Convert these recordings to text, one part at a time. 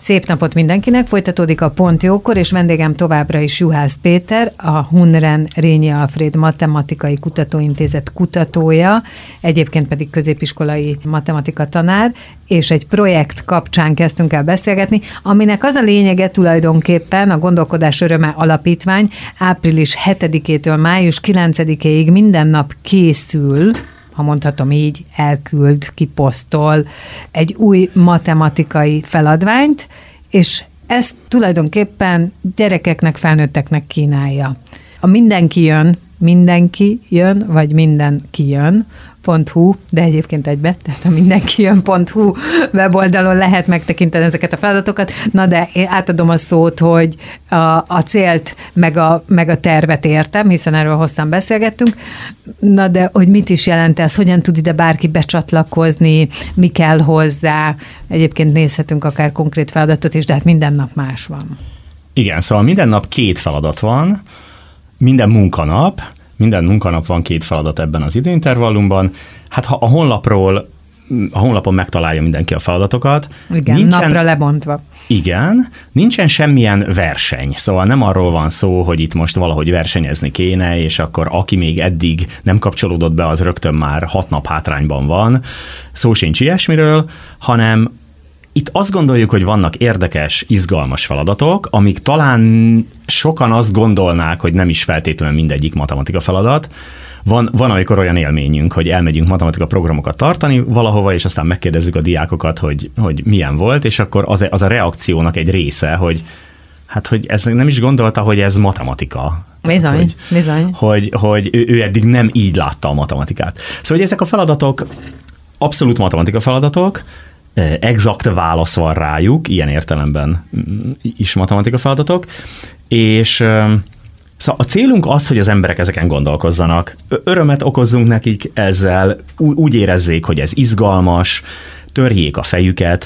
Szép napot mindenkinek, folytatódik a Pont Jókor, és vendégem továbbra is Juhász Péter, a Hunren Rényi Alfréd Matematikai Kutatóintézet kutatója, egyébként pedig középiskolai matematika tanár, és egy projekt kapcsán kezdtünk el beszélgetni, aminek az a lényege tulajdonképpen a Gondolkodás Öröme Alapítvány április 7-től május 9-ig minden nap készül, ha mondhatom így, elküld, kiposztol egy új matematikai feladványt, és ezt tulajdonképpen gyerekeknek, felnőtteknek kínálja. A mindenki jön, vagy mindenki jön.hu, de egyébként egybe, tehát a mindenkijön.hu weboldalon lehet megtekinteni ezeket a feladatokat. Na de én átadom a szót, hogy a célt meg a tervet értem, hiszen erről hosszan beszélgettünk. Na de hogy mit is jelent ez, hogyan tud ide bárki becsatlakozni, mi kell hozzá. Egyébként nézhetünk akár konkrét feladatot is, de hát minden nap más van. Igen, szóval minden nap 2 feladat van, minden munkanap van 2 feladat ebben az időintervallumban. Hát ha a honlapon megtalálja mindenki a feladatokat. Igen, napra lebontva. Igen, nincsen semmilyen verseny, szóval nem arról van szó, hogy itt most valahogy versenyezni kéne, és akkor aki még eddig nem kapcsolódott be, az rögtön már 6 nap hátrányban van. Szó sincs ilyesmiről, hanem itt azt gondoljuk, hogy vannak érdekes, izgalmas feladatok, amik talán sokan azt gondolnák, hogy nem is feltétlenül mindegyik matematika feladat. Van amikor olyan élményünk, hogy elmegyünk matematika programokat tartani valahova, és aztán megkérdezzük a diákokat, hogy milyen volt, és akkor az a reakciónak egy része, hogy ez nem is gondolta, hogy ez matematika. Bizony. Hogy ő eddig nem így látta a matematikát. Szóval hogy ezek a feladatok abszolút matematika feladatok, exakt válasz van rájuk, ilyen értelemben is matematika feladatok, és szóval a célunk az, hogy az emberek ezeken gondolkozzanak, örömet okozzunk nekik ezzel, úgy érezzék, hogy ez izgalmas, törjék a fejüket.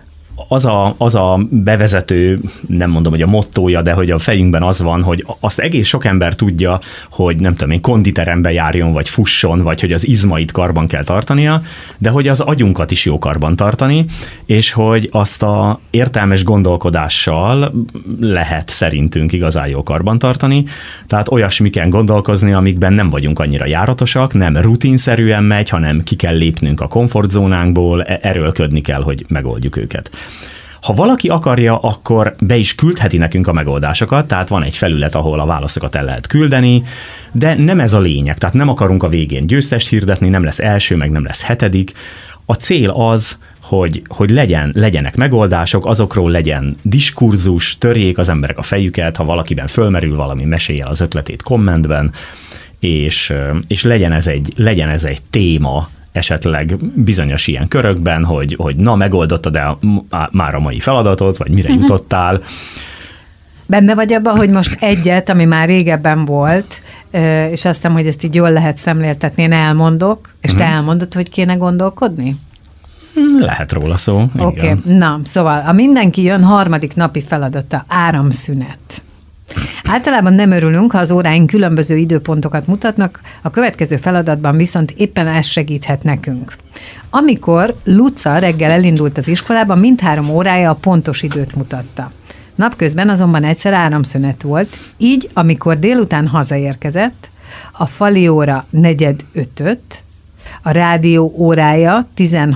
Az a bevezető, nem mondom, hogy a mottója, de hogy a fejünkben az van, hogy azt egész sok ember tudja, hogy nem tudom én, konditerembe járjon, vagy fusson, vagy hogy az izmait karban kell tartania, de hogy az agyunkat is jó karban tartani, és hogy azt a értelmes gondolkodással lehet szerintünk igazán jó karban tartani. Tehát olyasmiken gondolkozni, amikben nem vagyunk annyira járatosak, nem rutinszerűen megy, hanem ki kell lépnünk a komfortzónánkból, erőlködni kell, hogy megoldjuk őket. Ha valaki akarja, akkor be is küldheti nekünk a megoldásokat, tehát van egy felület, ahol a válaszokat el lehet küldeni, de nem ez a lényeg, tehát nem akarunk a végén győztest hirdetni, nem lesz első, meg nem lesz 7. A cél az, hogy legyenek megoldások, azokról legyen diskurzus, törjék az emberek a fejüket, ha valakiben fölmerül valami, mesélj el az ötletét kommentben, és legyen ez egy téma, esetleg bizonyos ilyen körökben, hogy na, megoldottad-e már a mai feladatot, vagy mire jutottál. Benne vagy abban, hogy most egyet, ami már régebben volt, és azt hiszem, hogy ezt így jól lehet szemléltetni, én elmondok, és te elmondod, hogy kéne gondolkodni? Lehet róla szó. Oké. Na, szóval a mindenki jön harmadik napi feladata, áramszünet. Általában nem örülünk, ha az óráink különböző időpontokat mutatnak, a következő feladatban viszont éppen ez segíthet nekünk. Amikor Luca reggel elindult az iskolába, mindhárom órája a pontos időt mutatta. Napközben azonban egyszer áramszünet volt, így amikor délután hazaérkezett, a fali óra 4:45, a rádió órája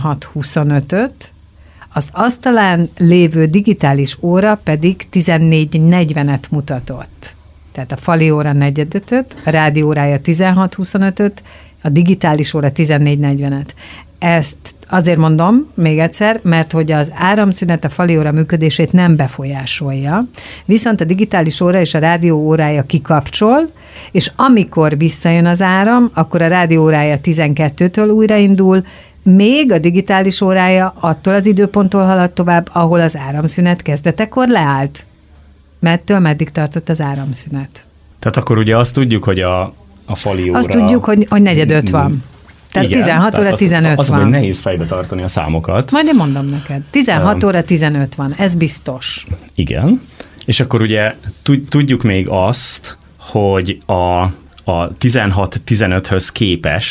16:25, az asztalán lévő digitális óra pedig 14:40-et mutatott. Tehát a fali óra 4:45, a rádió órája 16:25, a digitális óra 14:40-et. Ezt azért mondom még egyszer, mert hogy az áramszünet a fali óra működését nem befolyásolja, viszont a digitális óra és a rádió órája kikapcsol, és amikor visszajön az áram, akkor a rádió órája 12-től újraindul, még a digitális órája attól az időponttól halad tovább, ahol az áramszünet kezdetekor leállt. Mettől meddig tartott az áramszünet? Tehát akkor ugye azt tudjuk, hogy a fali óra... Azt tudjuk, hogy 4:05 van. Tehát igen, 16 óra 15 az, van. hogy nehéz fejbe tartani a számokat. Majd én mondom neked. 16 óra 15 van, ez biztos. Igen, és akkor ugye tudjuk még azt, hogy a 16-15-höz képest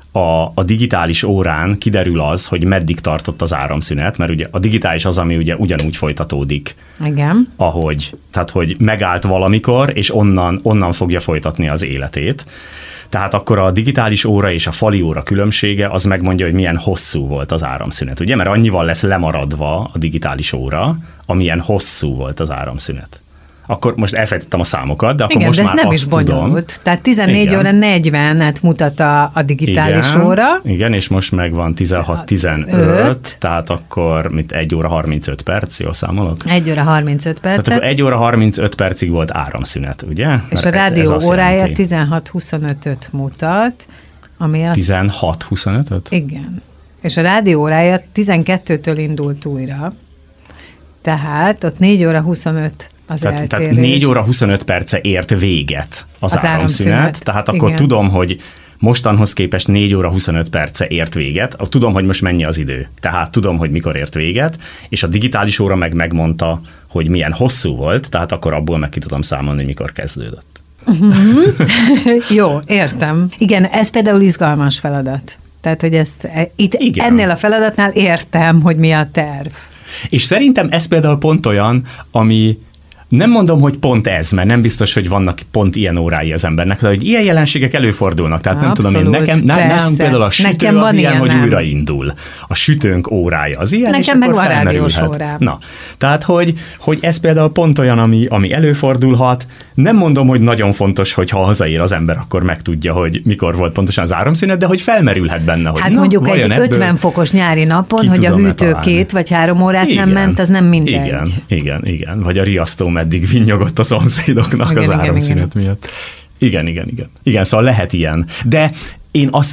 a digitális órán kiderül az, hogy meddig tartott az áramszünet, mert ugye a digitális az, ami ugye ugyanúgy folytatódik. Igen. Tehát, hogy megállt valamikor, és onnan fogja folytatni az életét. Tehát akkor a digitális óra és a fali óra különbsége az megmondja, hogy milyen hosszú volt az áramszünet, ugye? Mert annyival lesz lemaradva a digitális óra, amilyen hosszú volt az áramszünet. Akkor most elfejtettem a számokat, de akkor igen, most de ez már nem azt is bonyolult. tudom. Tehát 14 óra 40-et mutat a digitális óra. Igen, és most meg van 16-15, tehát akkor 1 óra 35 perc, jól számolok? 1 óra 35 percet. Tehát akkor 1 óra 35 percig volt áramszünet, ugye? És a rádió órája 16-25-öt mutat, ami az... 16-25-öt? Igen. És a rádió órája 12-től indult újra, tehát ott 4 óra 25 az eltérés. Tehát 4 óra 25 perce ért véget az áramszünet, tehát akkor igen. Tudom, hogy mostanhoz képest 4 óra 25 perce ért véget, tudom, hogy most mennyi az idő, tehát tudom, hogy mikor ért véget, és a digitális óra megmondta, hogy milyen hosszú volt, tehát akkor abból meg ki tudom számolni, hogy mikor kezdődött. Jó, értem. Igen, ez például izgalmas feladat. Tehát, hogy ennél a feladatnál értem, hogy mi a terv. És szerintem ez például pont olyan, ami nem mondom, hogy pont ez, mert nem biztos, hogy vannak pont ilyen órái az embernek, de hogy ilyen jelenségek előfordulnak. Tehát nem tudom én, nálunk például a sütő az ilyen, hogy újraindul. A sütőnk órája az ilyen, nekem és meg akkor van rádiós órám. Na, tehát, hogy ez például pont olyan, ami előfordulhat. Nem mondom, hogy nagyon fontos, hogy ha hazaér az ember, akkor megtudja, hogy mikor volt pontosan az áramszünet, de hogy felmerülhet benne, hogy hát mondjuk egy 50 fokos nyári napon, hogy a hűtő 2 vagy 3 órát igen, nem ment, az nem mindegy. Igen. Vagy a riasztó meddig vinnyogott a szomszédoknak az áramszünet miatt. Igen, szóval lehet ilyen. De én azt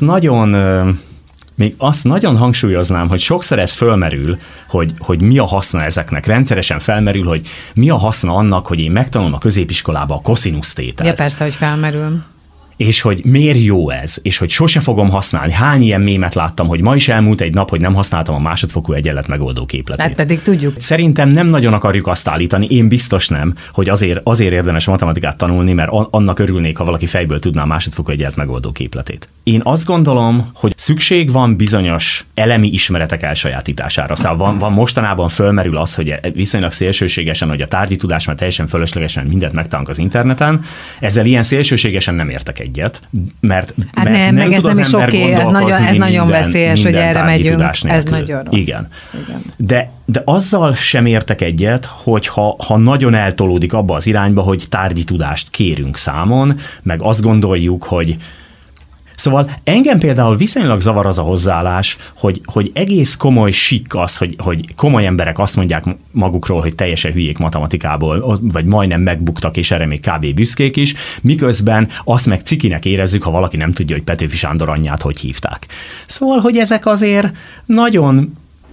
nagyon hangsúlyoznám, hogy sokszor ez fölmerül, hogy mi a haszna ezeknek. Rendszeresen felmerül, hogy mi a haszna annak, hogy én megtanulom a középiskolába a koszinusz tételt. Ja, persze, hogy felmerül. És hogy miért jó ez, és hogy sose fogom használni. Hány ilyen mémet láttam, hogy ma is elmúlt egy nap, hogy nem használtam a másodfokú egyenlet megoldó képletét. Hát pedig tudjuk. Szerintem nem nagyon akarjuk azt állítani, én biztos nem, hogy azért érdemes matematikát tanulni, mert annak örülnék, ha valaki fejből tudná a másodfokú egyenlet megoldó képletét. Én azt gondolom, hogy szükség van bizonyos elemi ismeretek elsajátítására. Szóval van mostanában fölmerül az, hogy viszonylag szélsőségesen, hogy a tárgyi tudás már teljesen fölöslegesen mindent megtanulunk az interneten. Ezzel ilyen szélsőségesen nem értek egyet, mert nem tud az ember gondolkozni ez nagyon veszélyes, hogy erre megyünk. Ez nagyon rossz. Igen. De azzal sem értek egyet, hogy ha nagyon eltolódik abba az irányba, hogy tárgyi tudást kérünk számon, meg azt gondoljuk, hogy szóval engem például viszonylag zavar az a hozzáállás, hogy egész komoly sikk az, hogy komoly emberek azt mondják magukról, hogy teljesen hülyék matematikából, vagy majdnem megbuktak, és erre még kb. Büszkék is, miközben azt meg cikinek érezzük, ha valaki nem tudja, hogy Petőfi Sándor anyját hogy hívták. Szóval, hogy ezek azért nagyon...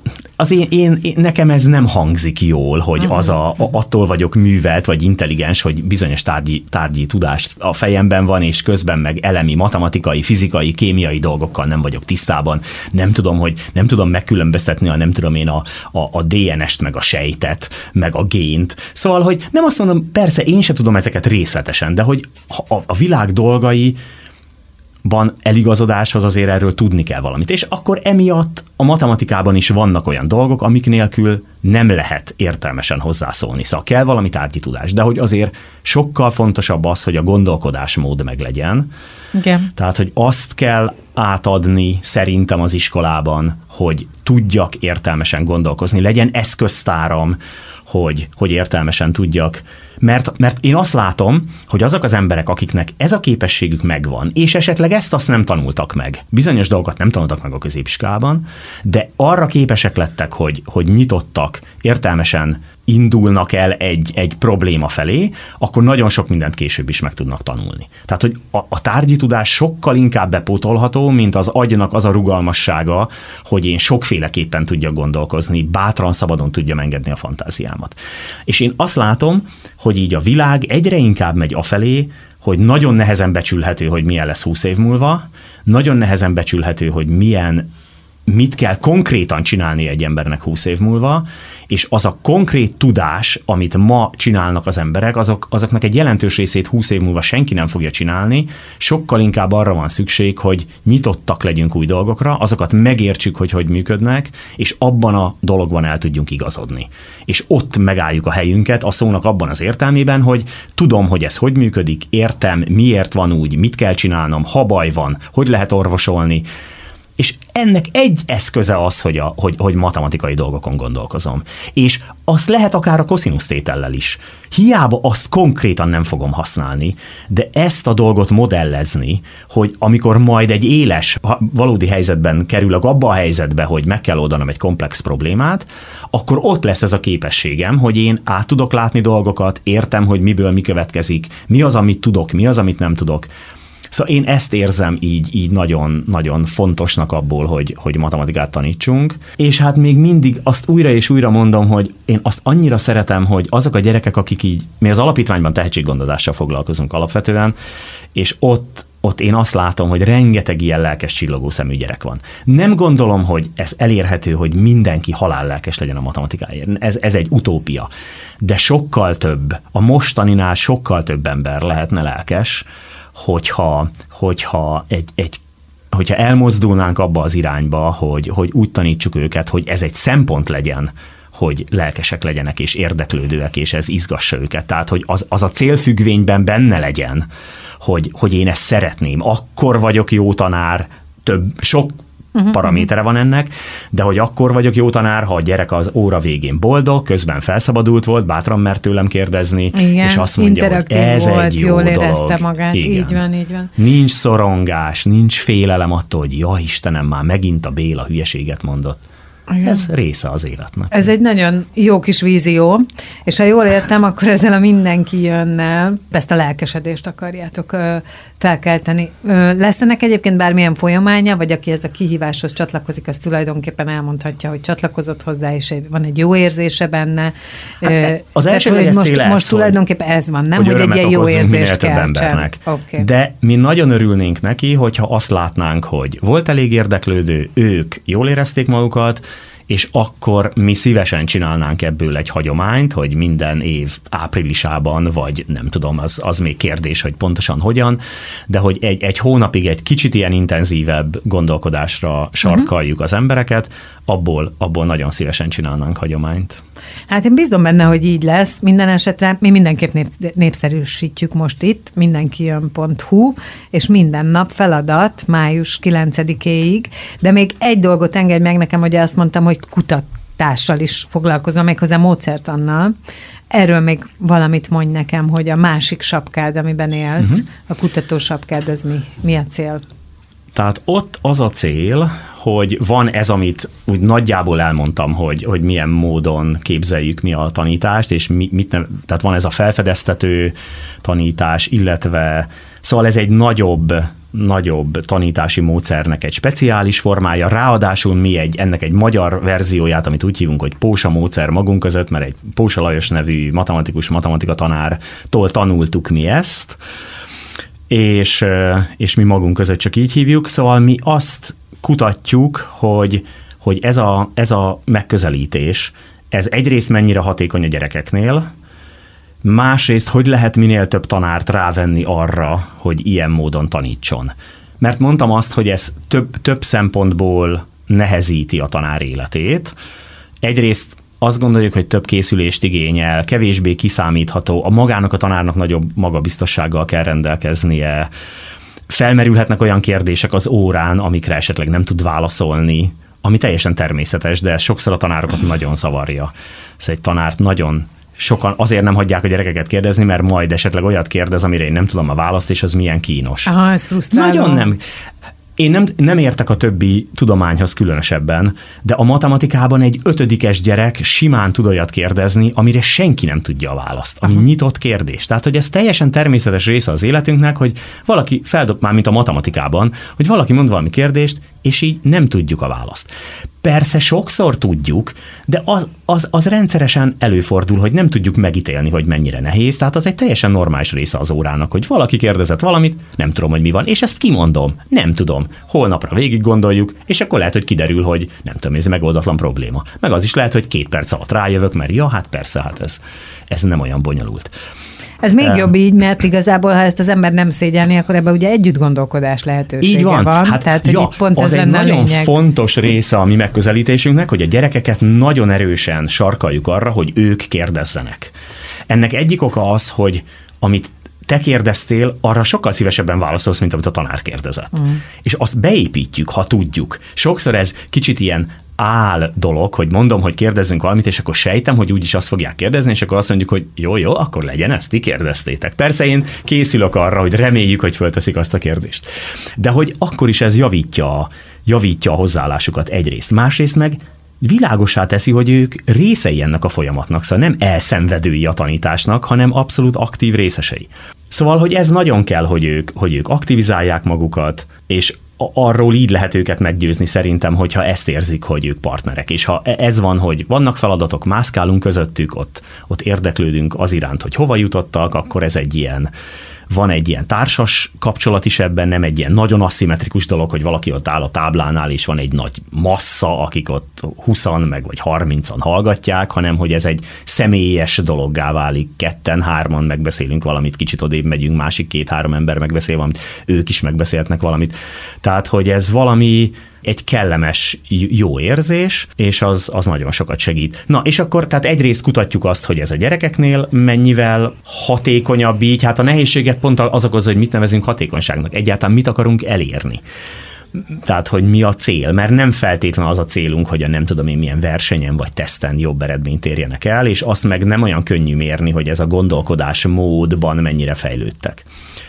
nekem ez nem hangzik jól, hogy attól vagyok művelt, vagy intelligens, hogy bizonyos tárgyi tudást a fejemben van, és közben meg elemi, matematikai, fizikai, kémiai dolgokkal nem vagyok tisztában. Nem tudom megkülönböztetni a DNS-t, meg a sejtet, meg a gént. Szóval, hogy nem azt mondom, persze én se tudom ezeket részletesen, de hogy a világ dolgai van eligazodáshoz, azért erről tudni kell valamit. És akkor emiatt a matematikában is vannak olyan dolgok, amik nélkül nem lehet értelmesen hozzászólni. Szóval kell valami tárgyi tudás, de hogy azért sokkal fontosabb az, hogy a gondolkodásmód meglegyen. Igen. Tehát, hogy azt kell átadni szerintem az iskolában, hogy tudjak értelmesen gondolkozni, legyen eszköztáram, hogy értelmesen tudjak. Mert én azt látom, hogy azok az emberek, akiknek ez a képességük megvan, és esetleg ezt-azt nem tanultak meg, bizonyos dolgokat nem tanultak meg a középiskolában, de arra képesek lettek, hogy nyitottak, értelmesen indulnak el egy probléma felé, akkor nagyon sok mindent később is meg tudnak tanulni. Tehát, hogy a tárgyi tudás sokkal inkább bepótolható, mint az agynak az a rugalmassága, hogy én sokféleképpen tudjak gondolkozni, bátran, szabadon tudjam engedni a fantáziámat. És én azt látom, hogy így a világ egyre inkább megy afelé, hogy nagyon nehezen becsülhető, hogy milyen lesz 20 év múlva, nagyon nehezen becsülhető, hogy milyen mit kell konkrétan csinálni egy embernek 20 év múlva, és az a konkrét tudás, amit ma csinálnak az emberek, azoknak egy jelentős részét 20 év múlva senki nem fogja csinálni, sokkal inkább arra van szükség, hogy nyitottak legyünk új dolgokra, azokat megértsük, hogy működnek, és abban a dologban el tudjunk igazodni. És ott megálljuk a helyünket a szónak abban az értelmében, hogy tudom, hogy ez hogy működik, értem, miért van úgy, mit kell csinálnom, ha baj van, hogy lehet orvosolni. És ennek egy eszköze az, hogy matematikai dolgokon gondolkozom. És azt lehet akár a koszinusz tétellel is. Hiába azt konkrétan nem fogom használni, de ezt a dolgot modellezni, hogy amikor majd egy éles, valódi helyzetben kerülök abba a helyzetbe, hogy meg kell oldanom egy komplex problémát, akkor ott lesz ez a képességem, hogy én át tudok látni dolgokat, értem, hogy miből mi következik, mi az, amit tudok, mi az, amit nem tudok. Szóval én ezt érzem így nagyon, nagyon fontosnak abból, hogy matematikát tanítsunk, és hát még mindig azt újra és újra mondom, hogy én azt annyira szeretem, hogy azok a gyerekek, akik így, mi az alapítványban tehetséggondozással foglalkozunk alapvetően, és ott én azt látom, hogy rengeteg ilyen lelkes csillogó szemű gyerek van. Nem gondolom, hogy ez elérhető, hogy mindenki halállelkes legyen a matematikáért. Ez egy utópia. De sokkal több, a mostaninál sokkal több ember lehetne lelkes, hogyha elmozdulnánk abba az irányba, hogy úgy tanítsuk őket, hogy ez egy szempont legyen, hogy lelkesek legyenek és érdeklődőek, és ez izgassa őket. Tehát, hogy az a célfüggvényben benne legyen, hogy én ezt szeretném. Akkor vagyok jó tanár, sok paramétere van ennek, de hogy akkor vagyok jó tanár, ha a gyerek az óra végén boldog, közben felszabadult volt, bátran mert tőlem kérdezni, igen, és azt mondja, hogy ez volt, egy jó jól dolog. érezte magát, igen. így van. Nincs szorongás, nincs félelem attól, hogy ja Istenem, már megint a Béla hülyeséget mondott. Igen. Ez része az életnek. Ez egy nagyon jó kis vízió, és ha jól értem, akkor ezzel a mindenki jönnel, ezt a lelkesedést akarjátok felkelteni. Lesz ennek egyébként bármilyen folyamánya, vagy aki ez a kihíváshoz csatlakozik, az tulajdonképpen elmondhatja, hogy csatlakozott hozzá, és van egy jó érzése benne. Hát az elsődleges cél most tulajdonképpen ez van, nem? Hogy egy ilyen jó érzést kell. Okay. De mi nagyon örülnénk neki, hogyha azt látnánk, hogy volt elég érdeklődő, ők jól érezték magukat, és akkor mi szívesen csinálnánk ebből egy hagyományt, hogy minden év áprilisában, vagy nem tudom, az még kérdés, hogy pontosan hogyan, de hogy egy hónapig egy kicsit ilyen intenzívebb gondolkodásra sarkaljuk az embereket, abból nagyon szívesen csinálnánk hagyományt. Hát én bízom benne, hogy így lesz. Minden esetre mi mindenképp népszerűsítjük most itt, mindenkijön.hu, és minden nap feladat május 9-éig, de még egy dolgot engedj meg nekem, hogy azt mondtam, hogy kutatással is foglalkozom, méghozzá módszertannal. Erről még valamit mondj nekem, hogy a másik sapkád, amiben élsz, a kutatósapkád, az mi a cél? Tehát ott az a cél, hogy van ez, amit úgy nagyjából elmondtam, hogy milyen módon képzeljük mi a tanítást, és tehát van ez a felfedeztető tanítás, illetve szóval ez egy nagyobb tanítási módszernek egy speciális formája, ráadásul mi ennek egy magyar verzióját, amit úgy hívunk, hogy Pósa módszer magunk között, mert egy Pósa Lajos nevű matematika tanártól tanultuk mi ezt, és mi magunk között csak így hívjuk, szóval mi azt kutatjuk, hogy ez a megközelítés, ez egyrészt mennyire hatékony a gyerekeknél, másrészt hogy lehet minél több tanárt rávenni arra, hogy ilyen módon tanítson. Mert mondtam azt, hogy ez több szempontból nehezíti a tanár életét. Egyrészt azt gondoljuk, hogy több készülést igényel, kevésbé kiszámítható, magának a tanárnak nagyobb magabiztossággal kell rendelkeznie, felmerülhetnek olyan kérdések az órán, amikre esetleg nem tud válaszolni, ami teljesen természetes, de sokszor a tanárokat nagyon zavarja. Ez egy tanárt nagyon sokan azért nem hagyják a gyerekeket kérdezni, mert majd esetleg olyat kérdez, amire én nem tudom a választ, és az milyen kínos. Aha, ez frusztráló. Nagyon nem. Én nem értek a többi tudományhoz különösebben, de a matematikában egy 5-es gyerek simán tud olyat kérdezni, amire senki nem tudja a választ, ami nyitott kérdés. Tehát, hogy ez teljesen természetes része az életünknek, hogy valaki feldob, már mint a matematikában, hogy valaki mond valami kérdést, és így nem tudjuk a választ. Persze sokszor tudjuk, de az rendszeresen előfordul, hogy nem tudjuk megítélni, hogy mennyire nehéz, tehát az egy teljesen normális része az órának, hogy valaki kérdezett valamit, nem tudom, hogy mi van, és ezt kimondom, nem tudom, holnapra végig gondoljuk, és akkor lehet, hogy kiderül, hogy nem tudom, ez megoldatlan probléma. Meg az is lehet, hogy 2 perc alatt rájövök, mert ja, hát persze, hát ez nem olyan bonyolult. Ez még jobb így, mert igazából, ha ezt az ember nem szégyelni, akkor ebben ugye együtt gondolkodás lehetősége így van. Hát, tehát, hogy itt pont az ez egy lenne nagyon lényeg. fontos része a mi megközelítésünknek, hogy a gyerekeket nagyon erősen sarkaljuk arra, hogy ők kérdezzenek. Ennek egyik oka az, hogy amit te kérdeztél, arra sokkal szívesebben válaszolsz, mint amit a tanár kérdezett. És azt beépítjük, ha tudjuk. Sokszor ez kicsit ilyen dolog, hogy mondom, hogy kérdezzünk valamit, és akkor sejtem, hogy úgyis azt fogják kérdezni, és akkor azt mondjuk, hogy jó, akkor legyen ezt, ti kérdeztétek. Persze én készülök arra, hogy reméljük, hogy fölteszik azt a kérdést. De hogy akkor is ez javítja a hozzáállásukat egyrészt. Másrészt meg világossá teszi, hogy ők részei ennek a folyamatnak, szóval nem elszenvedői a tanításnak, hanem abszolút aktív részesei. Szóval, hogy ez nagyon kell, hogy ők aktivizálják magukat, és arról így lehet őket meggyőzni szerintem, hogyha ezt érzik, hogy ők partnerek. És ha ez van, hogy vannak feladatok, mászkálunk közöttük, ott érdeklődünk az iránt, hogy hova jutottak, akkor ez van egy ilyen társas kapcsolat is ebben, nem egy ilyen nagyon aszimmetrikus dolog, hogy valaki ott áll a táblánál, és van egy nagy massza, akik ott 20-an meg vagy 30-an hallgatják, hanem hogy ez egy személyes dologgá válik, 2-3-an megbeszélünk valamit, kicsit odébb megyünk, másik 2-3 ember megbeszél valamit, ők is megbeszélhetnek valamit. Tehát, hogy ez valami egy kellemes, jó érzés, és az nagyon sokat segít. Na, és akkor tehát egyrészt kutatjuk azt, hogy ez a gyerekeknél mennyivel hatékonyabb így, hát a nehézséget pont az okozza, hogy mit nevezünk hatékonyságnak, egyáltalán mit akarunk elérni. Tehát, hogy mi a cél, mert nem feltétlenül az a célunk, hogy a nem tudom én milyen versenyen vagy teszten jobb eredményt érjenek el, és azt meg nem olyan könnyű mérni, hogy ez a gondolkodás módban mennyire fejlődtek.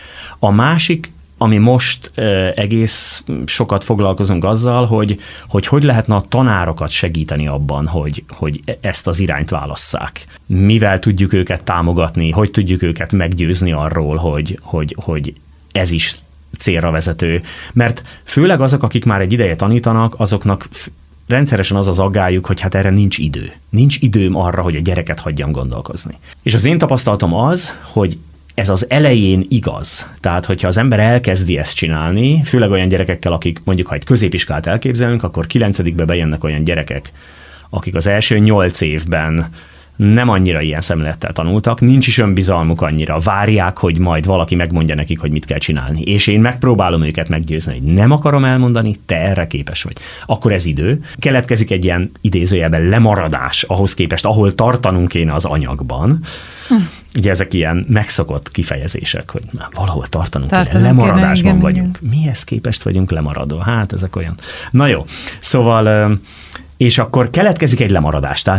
A másik, ami most egész sokat foglalkozunk azzal, hogy lehetne a tanárokat segíteni abban, hogy ezt az irányt válasszák. Mivel tudjuk őket támogatni, hogy tudjuk őket meggyőzni arról, hogy ez is célra vezető. Mert főleg azok, akik már egy ideje tanítanak, azoknak rendszeresen az aggályuk, hogy hát erre nincs idő. Nincs időm arra, hogy a gyereket hagyjam gondolkozni. És az én tapasztalatom az, hogy ez az elején igaz. Tehát, hogyha az ember elkezdi ezt csinálni, főleg olyan gyerekekkel, akik mondjuk, ha egy középiskolát elképzelünk, akkor 9-be bejönnek olyan gyerekek, akik az első 8 évben nem annyira ilyen szemlélettel tanultak, nincs is önbizalmuk annyira, várják, hogy majd valaki megmondja nekik, hogy mit kell csinálni. És én megpróbálom őket meggyőzni, hogy nem akarom elmondani, te erre képes vagy. Akkor ez idő. Keletkezik egy ilyen idézőjelben lemaradás ahhoz képest, ahol tartanunk kéne az anyagban. Ugye ezek ilyen megszokott kifejezések, hogy már valahol tartanunk kéne, lemaradásban vagyunk. Mihez képest vagyunk lemaradó? Hát ezek olyan. Na jó, szóval, és akkor keletkezik egy lemaradás, tehát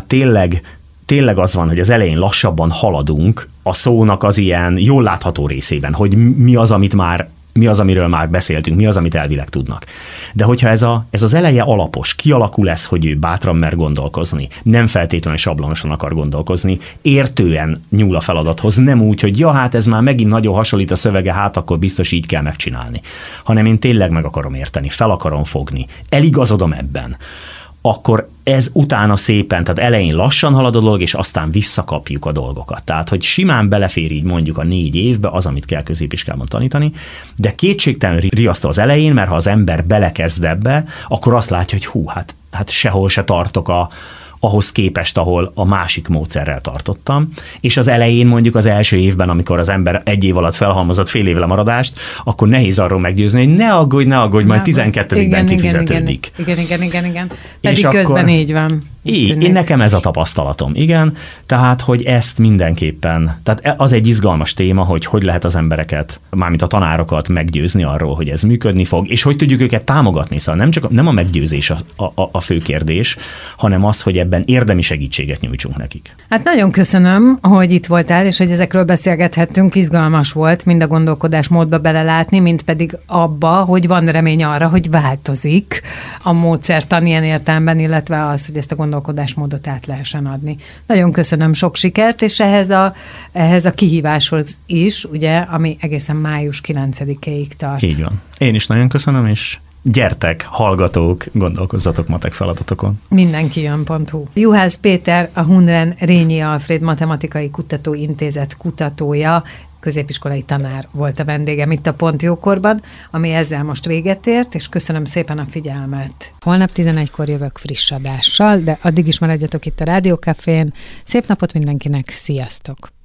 tényleg az van, hogy az elején lassabban haladunk a szónak az ilyen jól látható részében, hogy mi az, amiről már beszéltünk, mi az, amit elvileg tudnak. De hogyha ez az eleje alapos, kialakul ez, hogy ő bátran mer gondolkozni, nem feltétlenül sablonosan akar gondolkozni, értően nyúl a feladathoz, nem úgy, hogy ja, hát ez már megint nagyon hasonlít a szövege, hát akkor biztos így kell megcsinálni. Hanem én tényleg meg akarom érteni, fel akarom fogni, eligazodom ebben. Akkor ez utána szépen, tehát elején lassan halad a dolog, és aztán visszakapjuk a dolgokat. Tehát, hogy simán belefér így mondjuk a 4 évbe az, amit kell középiskolában tanítani, de kétségtelenül riasztó az elején, mert ha az ember belekezd ebbe, akkor azt látja, hogy hú, hát sehol se tartok ahhoz képest, ahol a másik módszerrel tartottam, és az elején mondjuk az első évben, amikor az ember 1 év alatt felhalmozott fél év lemaradást, akkor nehéz arról meggyőzni, hogy ne aggódj, majd 12-ben kifizetődik. Igen. Pedig közben így van. Én nekem ez a tapasztalatom, igen, tehát, hogy ezt mindenképpen, tehát az egy izgalmas téma, hogy lehet az embereket, mármint a tanárokat meggyőzni arról, hogy ez működni fog, és hogy tudjuk őket támogatni, szóval nem a meggyőzés a fő kérdés, hanem az, hogy ebben érdemi segítséget nyújtsunk nekik. Hát nagyon köszönöm, hogy itt voltál, és hogy ezekről beszélgethettünk, izgalmas volt mind a gondolkodásmódba belelátni, mind pedig abba, hogy van remény arra, hogy változik a módszertan ilyen értelemben, illetve az, hogy ezt a gondolkodásmódot át lehessen adni. Nagyon köszönöm, sok sikert, és ehhez a kihíváshoz is, ugye, ami egészen május 9-ig tart. Így van. Én is nagyon köszönöm, és gyertek, hallgatók, gondolkozzatok matek feladatokon. Mindenkijön.hu. Juhász Péter, a Hunren Rényi Alfréd Matematikai Kutatóintézet kutatója, középiskolai tanár volt a vendégem itt a Pont Jókorban, ami ezzel most véget ért, és köszönöm szépen a figyelmet. Holnap 11-kor jövök friss adással, de addig is maradjatok itt a Rádió Cafén. Szép napot mindenkinek, sziasztok!